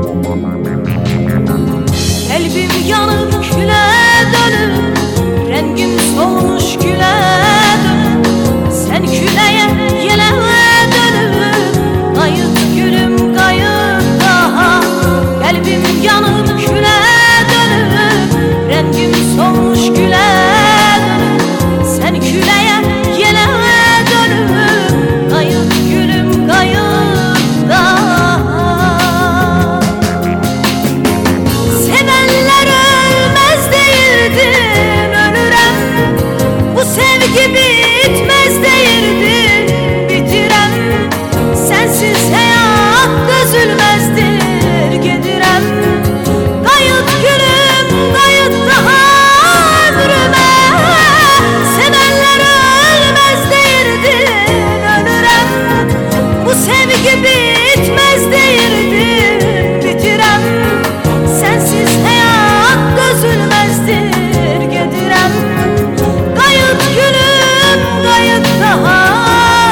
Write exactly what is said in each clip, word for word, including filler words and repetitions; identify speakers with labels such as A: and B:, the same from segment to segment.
A: Kalbim yanıp küle dönüp, rengim solmuş güle dönüp, sen küleye yele dönüp, kayıt gülüm kayıt daha. Kalbim yanıp küle dönüp, rengim solmuş güle dönüp, sen küleye yele dönüp, kayıt gülüm kayıt daha. Sevenler ölmez değildin, ölürem, bu sevgi bitmez değildin, bitirem, sensiz hayat dözülmezdir, gedirem, kayıt gülüm kayıt daha ömrüme. Sevenler ölmez değildin, ölürem, bu sevgi bitmez değildin, bitirem, sensiz hayat dözülmezdir, gedirem, kayıt gülüm kayıt daha ömrüme.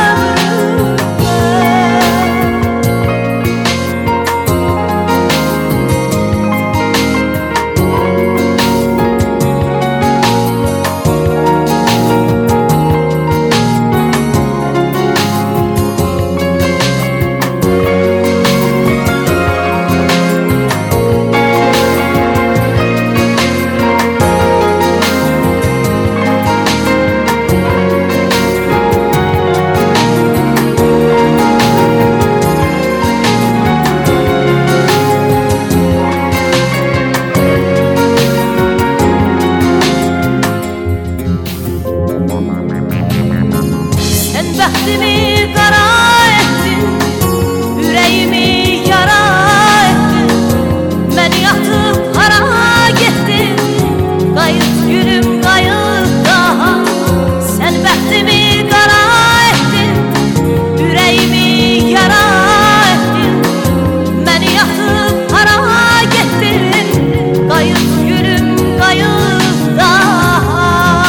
A: Sen bəxtimi qara etdin, ürəyimi yara etdin, məni atıb hara getdin, qayıt gülüm qayıt daha. Sen bəxtimi qara etdin, ürəyimi yara etdin, məni atıb hara getdin, qayıt gülüm qayıt daha.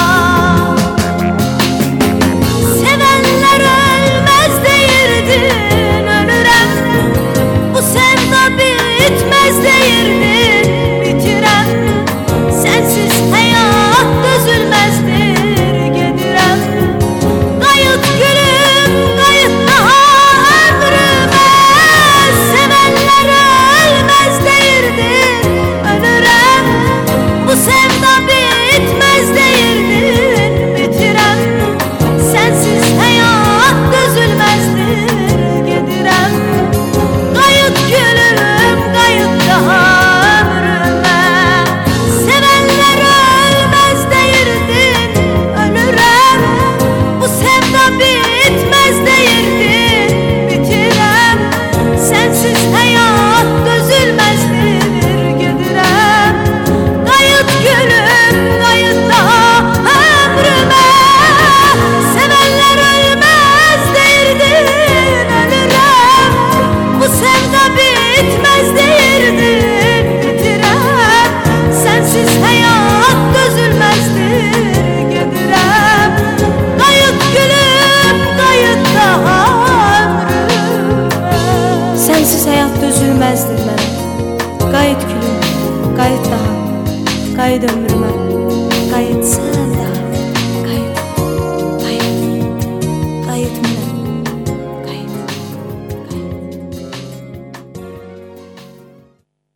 A: Sevenler ölmez değildin, ölürem, bu sevda bitmez değildin, bitirem, sensiz hayat dözülmezdir, gedirem, kayıt gülüm kayıt daha ömrüme. Sevenler ölmez değildin, ölürem, bu sevda bitmez değildin, bitirem, sensiz hayat dözülmezdir, gedirem, kayıt gülüm kayıt daha ömrüme. Sevenler ölmez değildin, ölürem, bu sevda bitmez değildin, bitirem, sensiz hayat dözülmezdir, gedirem, kayıt gülüm kayıt daha ömrüme. Sevenler ölmez değildin, ölürem, bu sevda bitmez değildin, bitirem, sensiz hayat dözülmezdir, gedirem, kayıt gülüm kayıt daha ömrüme. Sensiz hayat dözülmezdir mənə, qayıt gülüm qayıt daha, qayıt ömrüme.